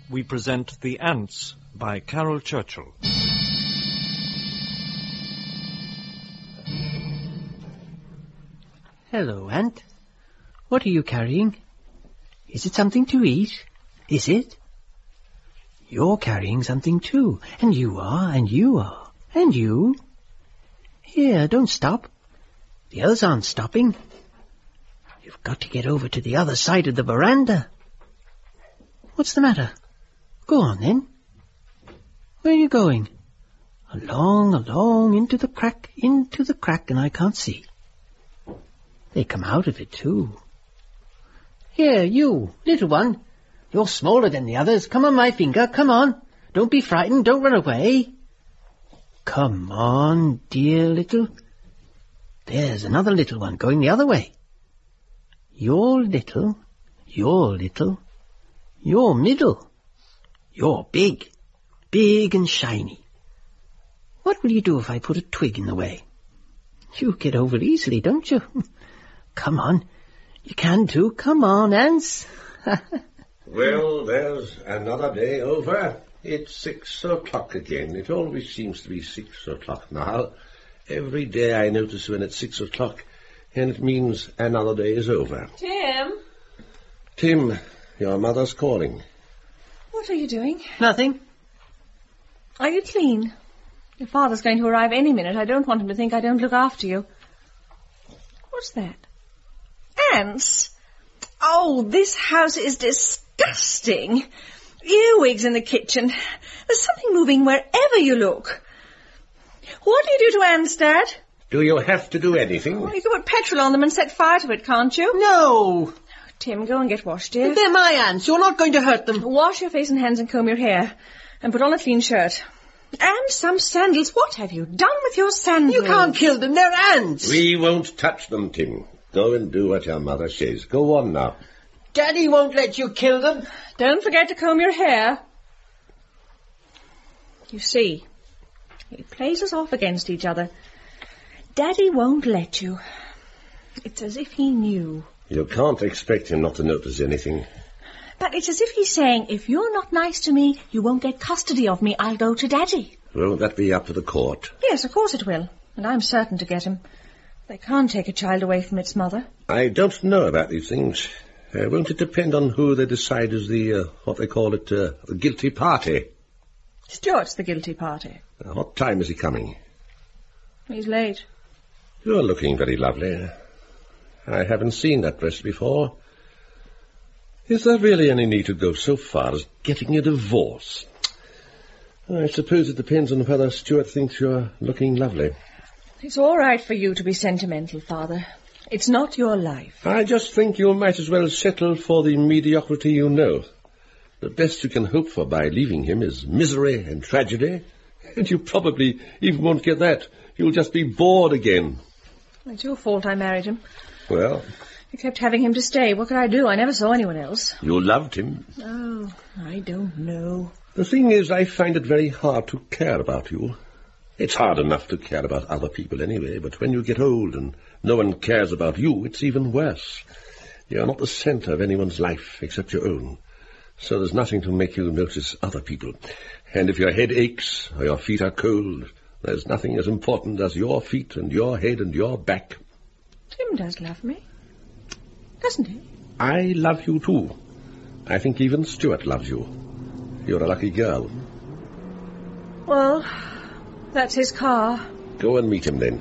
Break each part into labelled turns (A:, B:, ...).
A: we present The Ants by Carol Churchill.
B: Hello, Ant. What are you carrying? Is it something to eat? Is it? You're carrying something too, and you are, and you are, and you. Here, don't stop. The others aren't stopping. You've got to get over to the other side of the veranda. What's the matter? Go on, then. Where are you going? Along, into the crack, and I can't see. They come out of it, too. Here, you, little one. You're smaller than the others. Come on, my finger, come on. Don't be frightened, don't run away. Come on, dear little. There's another little one going the other way. You're little, you're middle. You're big and shiny. What will you do if I put a twig in the way? You get over easily, don't you? Come on, you can too. Come on, Ants.
C: Well, there's another day over. It's 6 o'clock again. It always seems to be 6 o'clock now. Every day I notice when it's 6 o'clock, and it means another day is over. Tim, your mother's calling.
D: What are you doing?
B: Nothing.
D: Are you clean? Your father's going to arrive any minute. I don't want him to think I don't look after you. What's that? Ants? Oh, this house is disgusting. Earwigs in the kitchen. There's something moving wherever you look. What do you do to ants, Dad?
C: Do you have to do anything?
D: Well, you can put petrol on them and set fire to it, can't you?
B: No.
D: Tim, go and get washed, dear.
B: They're my ants. You're not going to hurt them.
D: Wash your face and hands and comb your hair. And put on a clean shirt. And some sandals. What have you done with your sandals?
B: You can't kill them. They're ants.
C: We won't touch them, Tim. Go and do what your mother says. Go on now.
B: Daddy won't let you kill them.
D: Don't forget to comb your hair. You see, he plays us off against each other. Daddy won't let you. It's as if he knew.
C: You can't expect him not to notice anything.
D: But it's as if he's saying, if you're not nice to me, you won't get custody of me. I'll go to Daddy.
C: Won't that be up to the court?
D: Yes, of course it will. And I'm certain to get him. They can't take a child away from its mother.
C: I don't know about these things. Won't it depend on who they decide is the, what they call it, the guilty party?
D: Stuart's the guilty party.
C: What time is he coming?
D: He's late.
C: You're looking very lovely. I haven't seen that dress before. Is there really any need to go so far as getting a divorce? I suppose it depends on whether Stuart thinks you're looking lovely.
D: It's all right for you to be sentimental, Father. It's not your life.
C: I just think you might as well settle for the mediocrity you know. The best you can hope for by leaving him is misery and tragedy. And you probably even won't get that. You'll just be bored again.
D: It's your fault I married him.
C: Well?
D: I kept having him to stay. What could I do? I never saw anyone else.
C: You loved him.
D: Oh, I don't know.
C: The thing is, I find it very hard to care about you. It's hard enough to care about other people anyway, but when you get old and no one cares about you, it's even worse. You're not the centre of anyone's life except your own, so there's nothing to make you notice other people. And if your head aches or your feet are cold, there's nothing as important as your feet and your head and your back.
D: Tim does love me, doesn't he?
C: I love you too. I think even Stuart loves you. You're a lucky girl.
D: Well, that's his car.
C: Go and meet him then.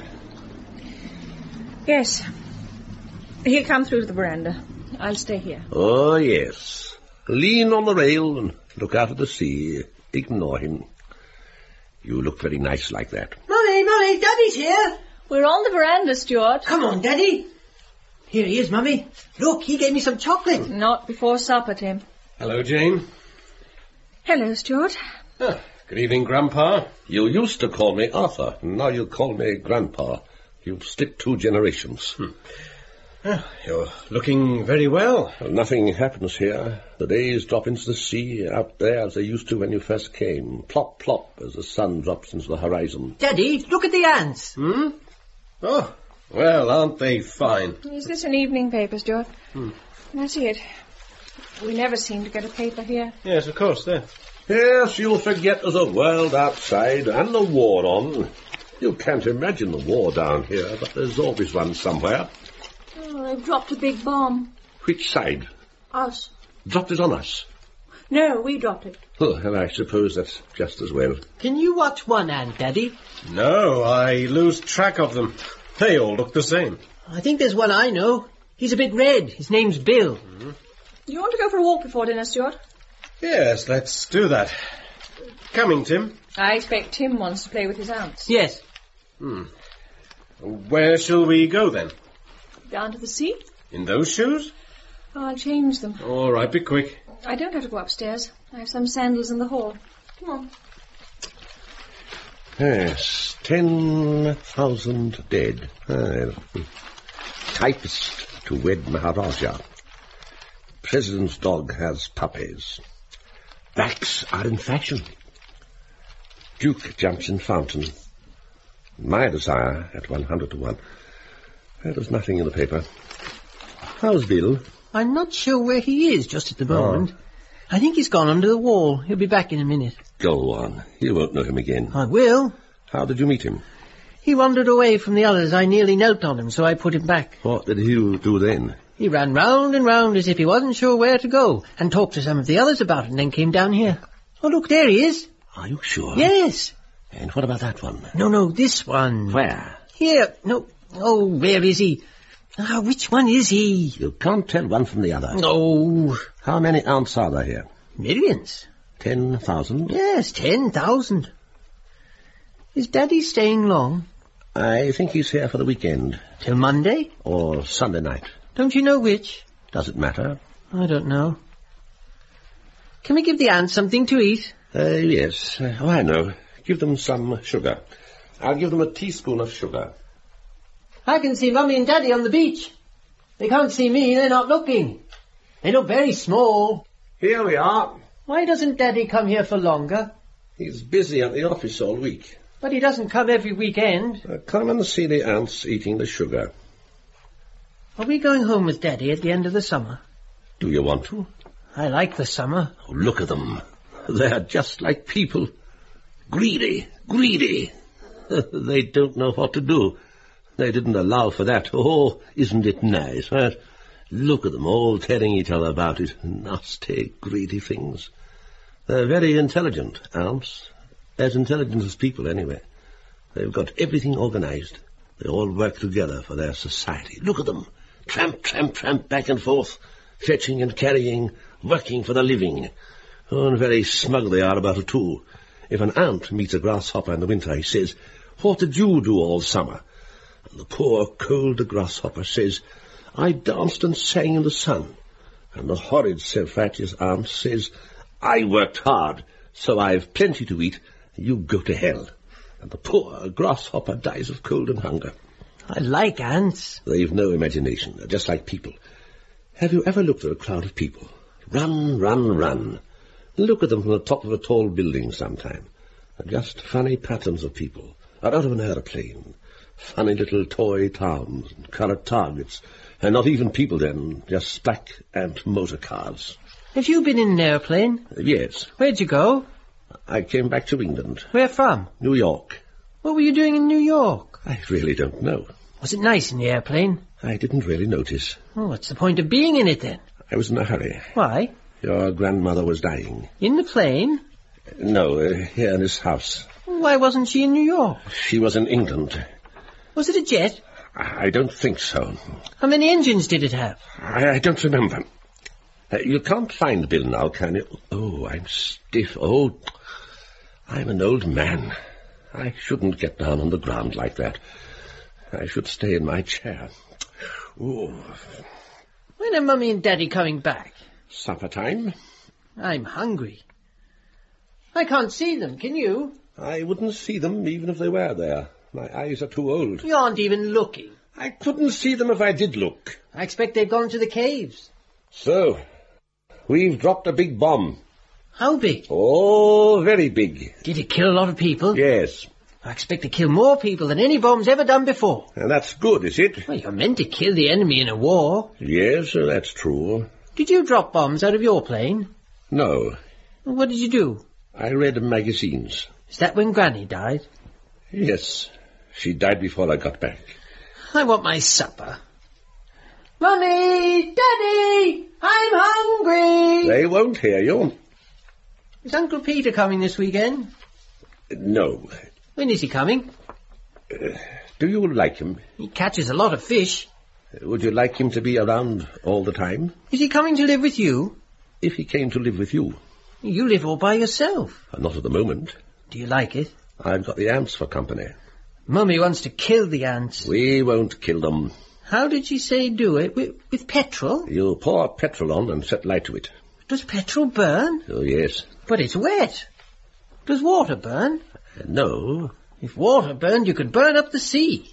D: Yes. He'll come through to the veranda. I'll stay here.
C: Oh, yes. Lean on the rail and look out at the sea. Ignore him. You look very nice like that.
B: Mummy, Daddy's here.
D: We're on the veranda, Stuart.
B: Come on, Daddy. Here he is, Mummy. Look, he gave me some chocolate.
D: Not before supper, Tim.
E: Hello, Jane.
D: Hello, Stuart.
E: Good evening, Grandpa.
C: You used to call me Arthur, and now you call me Grandpa. You've skipped 2 generations.
E: You're looking very well.
C: Well, nothing happens here. The days drop into the sea out there as they used to when you first came. Plop, plop, as the sun drops into the horizon.
B: Daddy, look at the ants.
E: Oh, well, aren't they fine?
D: Is this an evening paper, Stuart? Can I see it? We never seem to get a paper here.
E: Yes, of course, there.
C: Yes, you'll forget there's a world outside and the war on. You can't imagine the war down here, but there's always one somewhere.
D: Oh, they've dropped a big bomb.
C: Which side?
D: Us.
C: Dropped it on us.
D: No, we dropped it.
C: Oh, and I suppose that's just as well.
B: Can you watch one ant, Daddy?
E: No, I lose track of them. They all look the same.
B: I think there's one I know. He's a bit red. His name's Bill.
D: You want to go for a walk before dinner, Stuart?
E: Yes, let's do that. Coming, Tim.
D: I expect Tim wants to play with his ants.
B: Yes.
E: Where shall we go, then?
D: Down to the sea?
E: In those shoes?
D: I'll change them.
E: All right, be quick.
D: I don't have to go upstairs. I have some sandals in the hall. Come on.
C: Yes, 10,000 dead. Typist to wed Maharaja. President's dog has puppies. Backs are in fashion. Duke jumps in fountain. My desire at 100 to 1. There's nothing in the paper. How's Bill?
B: I'm not sure where he is just at the moment. I think he's gone under the wall. He'll be back in a minute.
C: Go on. You won't know him again.
B: I will.
C: How did you meet him?
B: He wandered away from the others. I nearly knelt on him, so I put him back.
C: What did you do then?
B: He ran round and round as if he wasn't sure where to go, and talked to some of the others about it, and then came down here. Oh, look, there he is.
C: Are you sure?
B: Yes.
C: And what about that one?
B: No, this one.
C: Where?
B: Here. No. Oh, where is he? Ah, which one is he?
C: You can't tell one from the other.
B: Oh,
C: How many ants are there here?
B: millions.
C: 10,000?
B: Yes, 10,000. Is Daddy staying long?
C: I think he's here for the weekend.
B: Till Monday?
C: Or Sunday night.
B: Don't you know which?
C: Does it matter?
B: I don't know. Can we give the ants something to eat?
C: Yes. Oh, I know. Give them some sugar. I'll give them a teaspoon of sugar.
B: I can see Mummy and Daddy on the beach. They can't see me, they're not looking. They look very small.
C: Here we are.
B: Why doesn't Daddy come here for longer?
C: He's busy at the office all week.
B: But he doesn't come every weekend.
C: Come and see the ants eating the sugar.
B: Are we going home with Daddy at the end of the summer?
C: Do you want to?
B: I like the summer.
C: Oh, look at them. They're just like people. Greedy. They don't know what to do. They didn't allow for that. Oh, isn't it nice, huh? Look at them all tearing each other about it. Nasty, greedy things. They're very intelligent, ants. As intelligent as people, anyway. They've got everything organized. They all work together for their society. Look at them. Tramp, tramp, tramp, back and forth. Fetching and carrying, working for the living. Oh, and very smug they are about it, too. If an ant meets a grasshopper in the winter, he says, "What did you do all summer?" And the poor, cold grasshopper says, "I danced and sang in the sun." And the horrid, self-righteous ant says, "I worked hard, so I've plenty to eat. You go to hell." And the poor grasshopper dies of cold and hunger.
B: I like ants.
C: They've no imagination. They're just like people. Have you ever looked at a crowd of people? Run, run, run. Look at them from the top of a tall building sometime. They're just funny patterns of people, or out of an aeroplane. Funny little toy towns and coloured targets. And not even people then, just black ant motor cars.
B: Have you been in an airplane?
C: Yes.
B: Where'd you go?
C: I came back to England.
B: Where from?
C: New York.
B: What were you doing in New York?
C: I really don't know.
B: Was it nice in the airplane?
C: I didn't really notice.
B: Oh, what's the point of being in it then?
C: I was in a hurry.
B: Why?
C: Your grandmother was dying.
B: In the plane?
C: No, here in this house.
B: Why wasn't she in New York?
C: She was in England.
B: Was it a jet?
C: I don't think so.
B: How many engines did it have?
C: I don't remember. You can't find Bill now, can you? Oh, I'm stiff. Oh, I'm an old man. I shouldn't get down on the ground like that. I should stay in my chair. Oh.
B: When are Mummy and Daddy coming back?
C: Supper time?
B: I'm hungry. I can't see them, can you?
C: I wouldn't see them even if they were there. My eyes are too old.
B: You aren't even looking.
C: I couldn't see them if I did look.
B: I expect they've gone to the caves.
C: So, we've dropped a big bomb.
B: How big?
C: Oh, very big.
B: Did it kill a lot of people?
C: Yes.
B: I expect to kill more people than any bomb's ever done before.
C: And that's good, is it?
B: Well, you're meant to kill the enemy in a war.
C: Yes, that's true.
B: Did you drop bombs out of your plane?
C: No,
B: What did you do?
C: I read magazines.
B: Is that when Granny died?
C: Yes, she died before I got back.
B: I want my supper. Mummy! Daddy! I'm hungry!
C: They won't hear you.
B: Is Uncle Peter coming this weekend?
C: No.
B: When is he coming?
C: Do you like him?
B: He catches a lot of fish.
C: Would you like him to be around all the time?
B: Is he coming to live with you?
C: If he came to live with you.
B: You live all by yourself.
C: Not at the moment.
B: Do you like it?
C: I've got the ants for company.
B: Mummy wants to kill the ants.
C: We won't kill them.
B: How did she say do it? With petrol?
C: You pour petrol on and set light to it.
B: Does petrol burn?
C: Oh, yes.
B: But it's wet. Does water burn?
C: No.
B: If water burned, you could burn up the sea.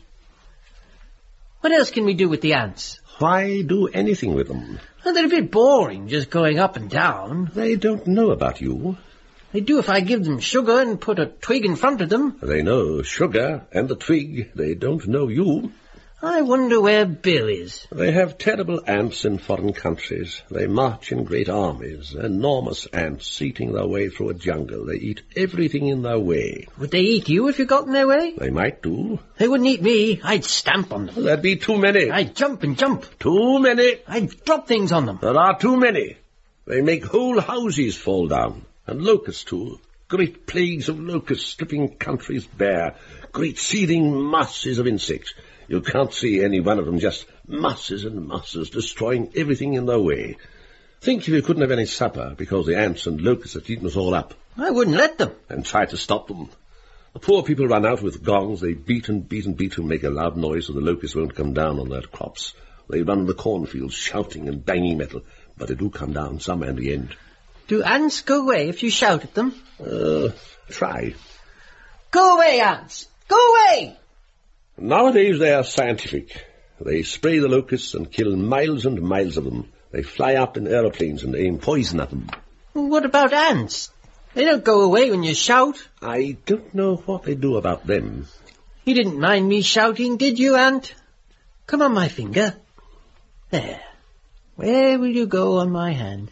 B: What else can we do with the ants?
C: Why do anything with them?
B: Well, they're a bit boring, just going up and down.
C: They don't know about you.
B: They do if I give them sugar and put a twig in front of them.
C: They know sugar and the twig. They don't know you.
B: I wonder where Bill is.
C: They have terrible ants in foreign countries. They march in great armies, enormous ants eating their way through a jungle. They eat everything in their way.
B: Would they eat you if you got in their way?
C: They might do.
B: They wouldn't eat me. I'd stamp on them.
C: There'd be too many.
B: I'd jump and jump.
C: Too many.
B: I'd drop things on them.
C: There are too many. They make whole houses fall down. And locusts, too. Great plagues of locusts stripping countries bare. Great seething masses of insects. You can't see any one of them, just masses and masses, destroying everything in their way. Think if you couldn't have any supper because the ants and locusts had eaten us all up.
B: I wouldn't let them.
C: And try to stop them. The poor people run out with gongs. They beat and beat and beat to make a loud noise so the locusts won't come down on their crops. They run in the cornfields shouting and banging metal, but they do come down somewhere in the end.
B: Do ants go away if you shout at them?
C: Try.
B: Go away, ants! Go away!
C: Nowadays they are scientific. They spray the locusts and kill miles and miles of them. They fly up in aeroplanes and aim poison at them.
B: What about ants? They don't go away when you shout.
C: I don't know what they do about them.
B: You didn't mind me shouting, did you, Ant? Come on my finger. There. Where will you go on my hand?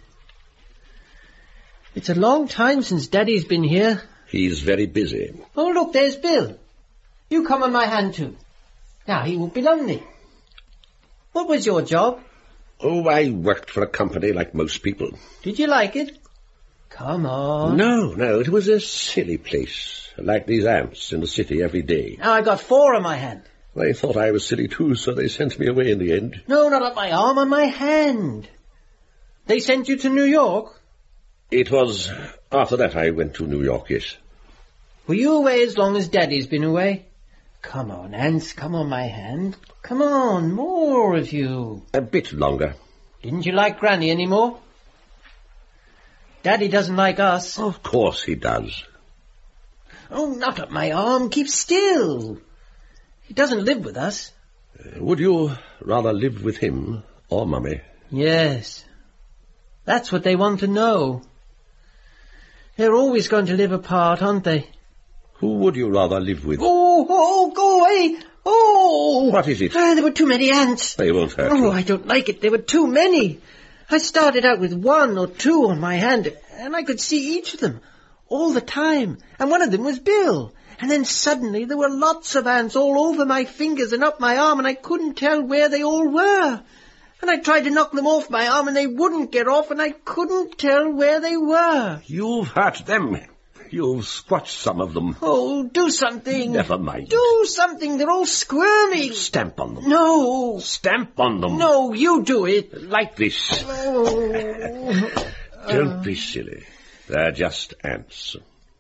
B: It's a long time since Daddy's been here.
C: He's very busy.
B: Oh, look, there's Bill. You come on my hand too. Now, he won't be lonely. What was your job?
C: Oh, I worked for a company like most people.
B: Did you like it? Come on.
C: No, it was a silly place, like these ants in the city every day.
B: Now I got 4 on my hand.
C: They thought I was silly too, so they sent me away in the end.
B: No, not on my arm, on my hand. They sent you to New York?
C: It was after that I went to New York, yes.
B: Were you away as long as Daddy's been away? Come on, ants, come on my hand. Come on, more of you.
C: A bit longer.
B: Didn't you like Granny any more? Daddy doesn't like us.
C: Of course he does.
B: Oh, not up my arm. Keep still. He doesn't live with us.
C: Would you rather live with him or Mummy?
B: Yes. That's what they want to know. They're always going to live apart, aren't they?
C: Who would you rather live with?
B: Oh, go away. Oh!
C: What is it?
B: There were too many ants.
C: They won't hurt you.
B: Oh, I don't like it. There were too many. I started out with 1 or 2 on my hand, and I could see each of them all the time. And one of them was Bill. And then suddenly there were lots of ants all over my fingers and up my arm, and I couldn't tell where they all were. And I tried to knock them off my arm, and they wouldn't get off, and I couldn't tell where they were.
C: You've hurt them. You've squashed some of them.
B: Oh, do something.
C: Never mind.
B: Do something. They're all squirming.
C: Stamp on them.
B: No.
C: Stamp on them.
B: No, you do it.
C: Like this.
B: Oh.
C: Don't be silly. They're just ants.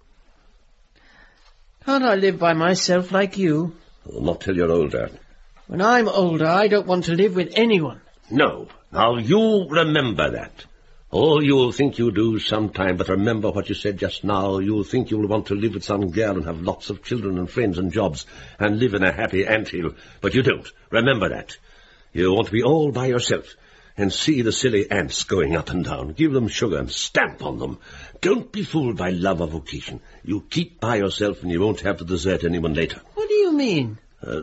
B: Can't I live by myself like you?
C: Not till you're older.
B: When I'm older, I don't want to live with anyone.
C: No. Now, you remember that. Oh, you'll think you do sometime, but remember what you said just now. You'll think you'll want to live with some girl and have lots of children and friends and jobs and live in a happy anthill, but you don't. Remember that. You want to be all by yourself and see the silly ants going up and down. Give them sugar and stamp on them. Don't be fooled by love or vocation. You keep by yourself and you won't have to desert anyone later.
B: What do you mean?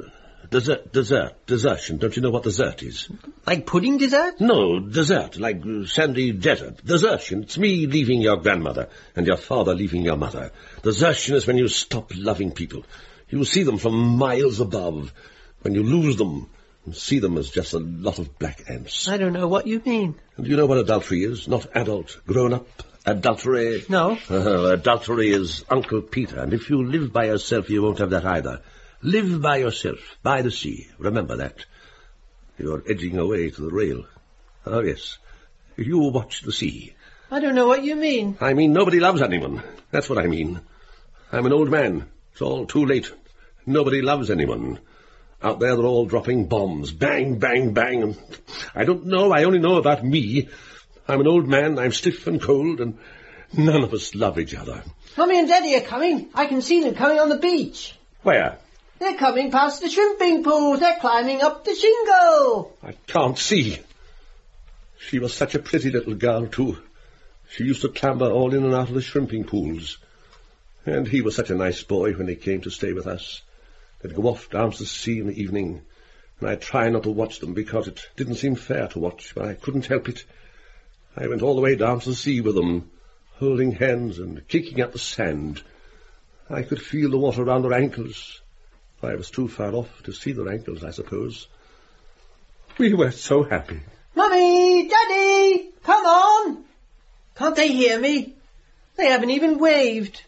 C: Desertion. Don't you know what desert is?
B: Like pudding dessert?
C: No, desert, like sandy desert. Desertion, it's me leaving your grandmother and your father leaving your mother. Desertion is when you stop loving people. You see them from miles above. When you lose them, you see them as just a lot of black ants.
B: I don't know what you mean.
C: And do you know what adultery is? Not adult, grown-up. Adultery.
B: No.
C: Adultery is Uncle Peter, and if you live by yourself, you won't have that either. Live by yourself, by the sea. Remember that. You're edging away to the rail. Oh, yes. You watch the sea.
B: I don't know what you mean.
C: I mean nobody loves anyone. That's what I mean. I'm an old man. It's all too late. Nobody loves anyone. Out there they're all dropping bombs. Bang, bang, bang. And I don't know. I only know about me. I'm an old man. I'm stiff and cold, and none of us love each other.
B: Mummy and Daddy are coming. I can see them coming on the beach.
C: Where?
B: They're coming past the shrimping pools. They're climbing up the shingle.
C: I can't see. She was such a pretty little girl, too. She used to clamber all in and out of the shrimping pools. And he was such a nice boy when he came to stay with us. They'd go off down to the sea in the evening, and I'd try not to watch them because it didn't seem fair to watch, but I couldn't help it. I went all the way down to the sea with them, holding hands and kicking up the sand. I could feel the water around their ankles. I was too far off to see their ankles, I suppose. We were so happy.
B: Mummy! Daddy! Come on! Can't they hear me? They haven't even waved.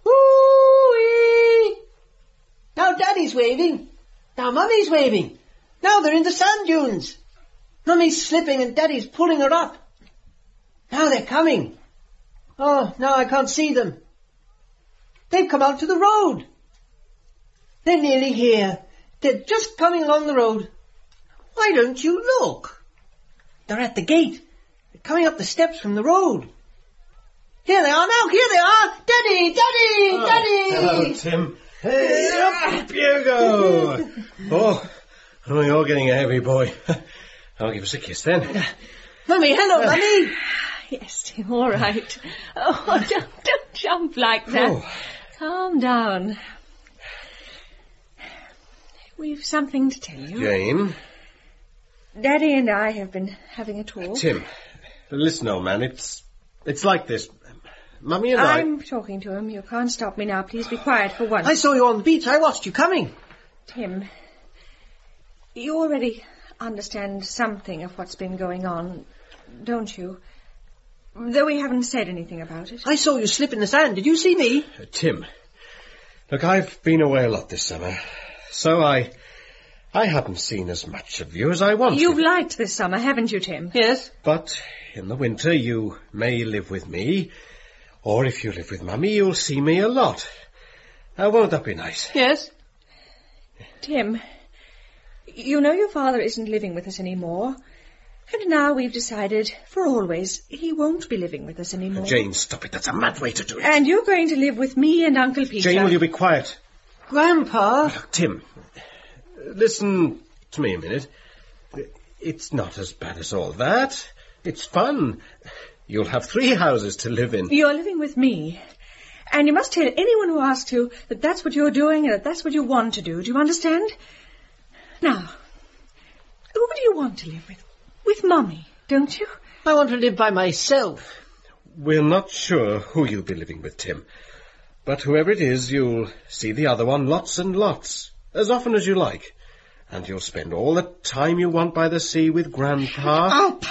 B: Woo-wee! Now Daddy's waving. Now Mummy's waving. Now they're in the sand dunes. Mummy's slipping and Daddy's pulling her up. Now they're coming. Oh, now I can't see them. They've come out to the road. They're nearly here. They're just coming along the road. Why don't you look? They're at the gate. They're coming up the steps from the road. Here they are now. Here they are. Daddy, Daddy, Daddy.
E: Hello, Tim. Hey, up you go. Oh, you're getting a heavy boy. I'll give us a kiss then.
B: Mummy, hello, Mummy.
D: Yes, Tim, all right. Oh, don't jump like that.
E: Oh.
D: Calm down. We've something to tell you.
E: Jane.
D: Daddy and I have been having a talk.
E: Tim, listen, old man, it's like this. Mummy and
D: I'm talking to him. You can't stop me now. Please be quiet for once.
B: I saw you on the beach. I watched you coming.
D: Tim, you already understand something of what's been going on, don't you? Though we haven't said anything about it.
B: I saw you slip in the sand. Did you see me?
E: Tim, look, I've been away a lot this summer, so I haven't seen as much of you as I wanted.
D: You've liked this summer, haven't you, Tim?
B: Yes.
E: But in the winter you may live with me, or if you live with Mummy, you'll see me a lot. Won't that be nice?
B: Yes.
D: Tim, you know your father isn't living with us anymore. And now we've decided, for always, he won't be living with us anymore.
E: Jane, stop it. That's a mad way to do it.
D: And you're going to live with me and Uncle Peter.
E: Jane, will you be quiet?
B: Grandpa.
E: Look, Tim, listen to me a minute. It's not as bad as all that. It's fun. You'll have 3 houses to live in.
D: You're living with me. And you must tell anyone who asks you that that's what you're doing and that that's what you want to do. Do you understand? Now, who do you want to live with? With Mummy, don't you?
B: I want to live by myself.
E: We're not sure who you'll be living with, Tim. But whoever it is, you'll see the other one lots and lots, as often as you like. And you'll spend all the time you want by the sea with Grandpa.
D: Up!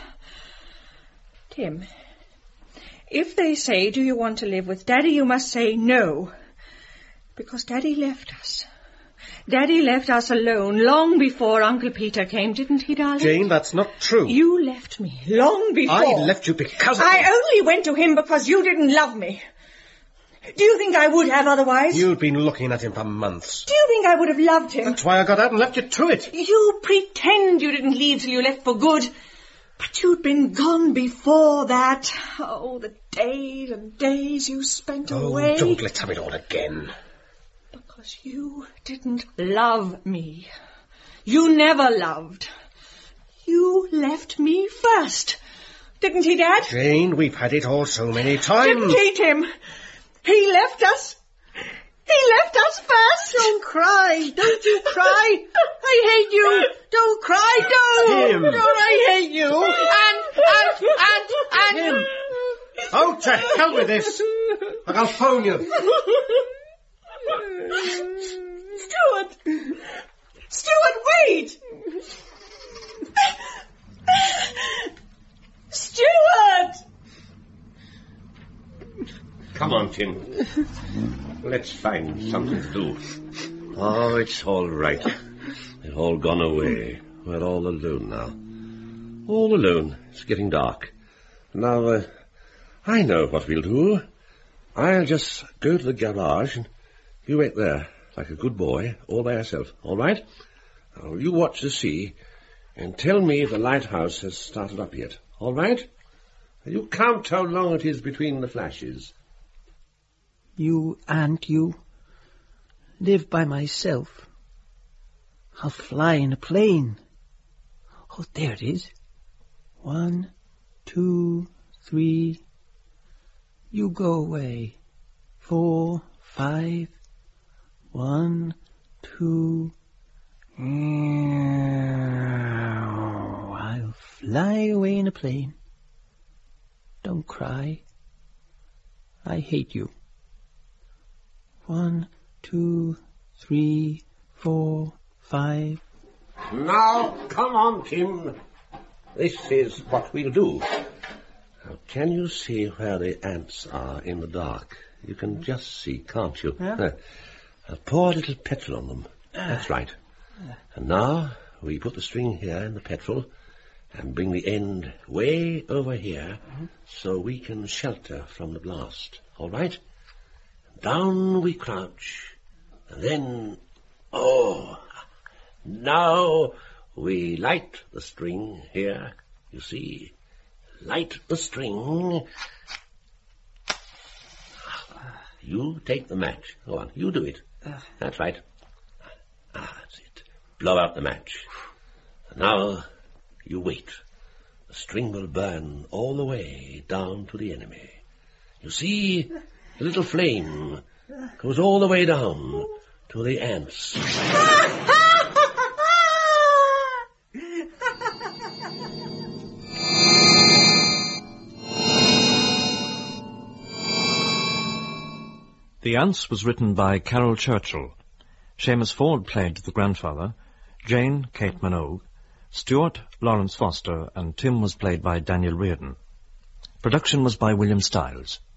D: Tim, if they say, do you want to live with Daddy, you must say no. Because Daddy left us. Daddy left us alone long before Uncle Peter came, didn't he, darling?
E: Jane, that's not true.
D: You left me long before.
E: I left you because of...
D: I only went to him because you didn't love me. Do you think I would have otherwise?
E: You'd been looking at him for months.
D: Do you think I would have loved him?
E: That's why I got out and left you to it.
D: You pretend you didn't leave till you left for good. But you'd been gone before that. Oh, the days and days you spent away.
E: Oh, don't let's have it all again.
D: Because you didn't love me. You never loved. You left me first. Didn't he, Dad?
E: Jane, we've had it all so many times.
D: Didn't he, Tim? He left us. He left us first.
B: Don't cry. Don't you cry. I hate you. Don't cry. Don't.
E: Tim.
B: Don't. I hate you.
D: And...
E: Tim! Oh, to hell with this! I'll phone you.
D: Stuart, wait! Stuart!
C: Come on, Tim. Let's find something to do. Oh, it's all right. They've all gone away. We're all alone now. All alone. It's getting dark. Now, I know what we'll do. I'll just go to the garage and you wait there, like a good boy, all by yourself, all right? Now, you watch the sea and tell me if the lighthouse has started up yet, all right? You count how long it is between the flashes.
B: You and you live by myself. I'll fly in a plane. Oh, there it is. 1, 2, 3. You go away. 4, 5. 1, 2. I'll fly away in a plane. Don't cry. I hate you. 1, 2, 3, 4, 5.
C: Now, come on, Tim. This is what we'll do. Now, can you see where the ants are in the dark? You can just see, can't you?
B: Yeah.
C: Pour a little petrol on them. That's right. And now we put the string here in the petrol and bring the end way over here so we can shelter from the blast. All right? Down we crouch. And then... Oh! Now we light the string here. You see? Light the string. You take the match. Go on, you do it. That's right. That's it. Blow out the match. Now you wait. The string will burn all the way down to the enemy. You see, the little flame goes all the way down to the ants.
A: The Ants was written by Carol Churchill. Seamus Ford played the grandfather, Jane, Kate Minogue, Stuart, Lawrence Foster, and Tim was played by Daniel Reardon. Production was by William Stiles.